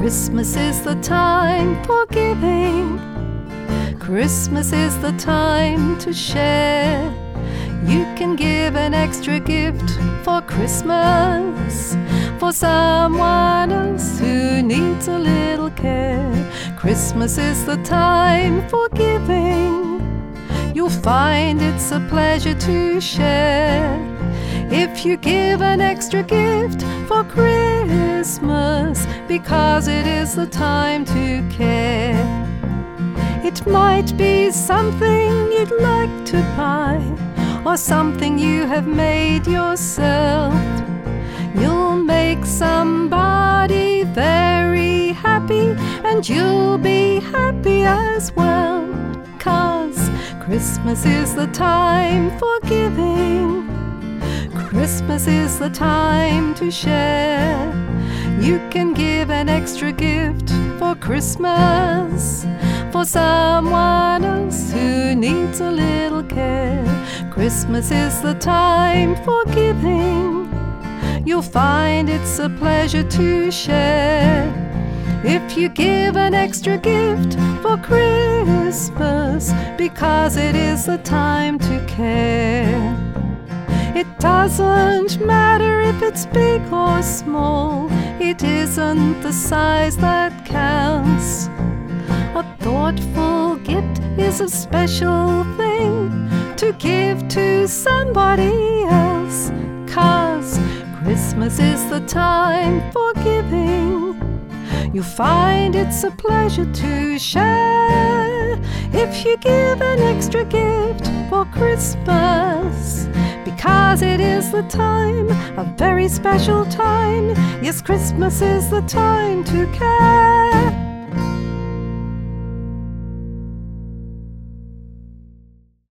Christmas is the time for giving. Christmas is the time to share. You can give an extra gift for Christmas, for someone else who needs a little care. Christmas is the time for giving. You'll find it's a pleasure to share. If you give an extra gift for Christmas, because it is the time to care. It might be something you'd like to buy, or something you have made yourself. You'll make somebody very happy, and you'll be happy as well. 'Cause Christmas is the time for giving. Christmas is the time to share. You can give an extra gift for Christmas, for someone else who needs a little care. Christmas is the time for giving. You'll find it's a pleasure to share. If you give an extra gift for Christmas, because it is the time to care. It doesn't matter if it's big or small, it isn't the size that counts. A thoughtful gift is a special thing to give to somebody else. 'Cause Christmas is the time for giving. You'll find it's a pleasure to share. If you give an extra gift for Christmas, because it is the time, a very special time. Yes, Christmas is the time to care.